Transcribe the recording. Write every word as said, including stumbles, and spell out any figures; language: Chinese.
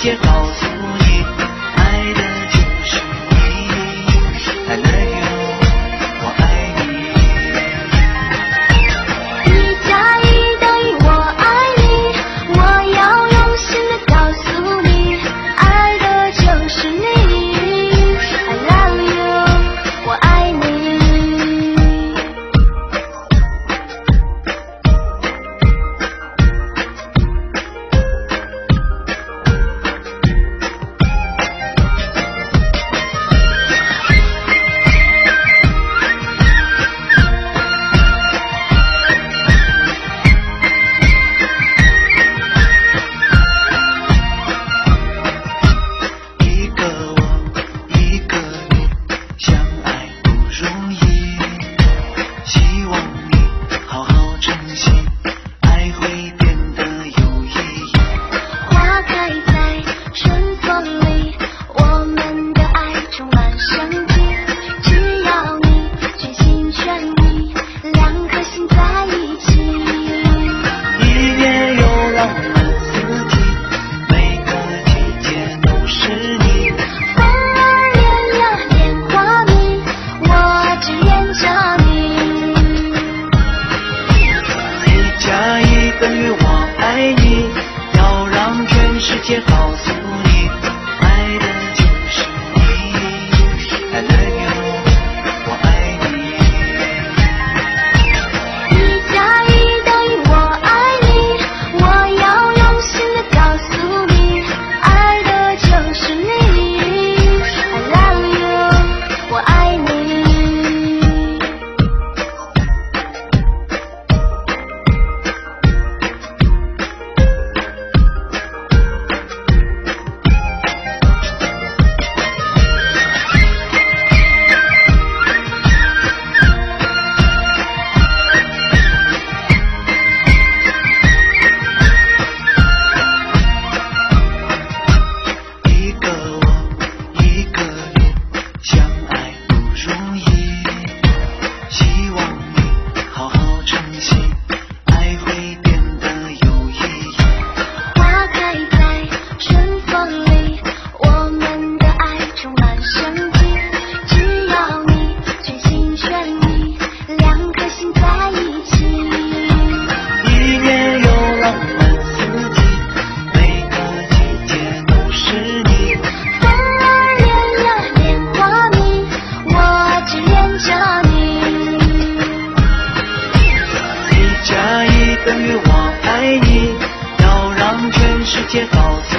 界告诉你，爱的就是你。I love you， 我爱你。 一加一等于我爱你，我要用心的告诉你，爱的就是你。I love you， 我爱你。 等于我爱你，要让全世界告诉你，爱的就是你。I love you， 我爱你。 一加一等于我爱你，我要用心的告诉你，爱的就是你。I love you， 我爱你。 等于我爱你，要让全世界告诉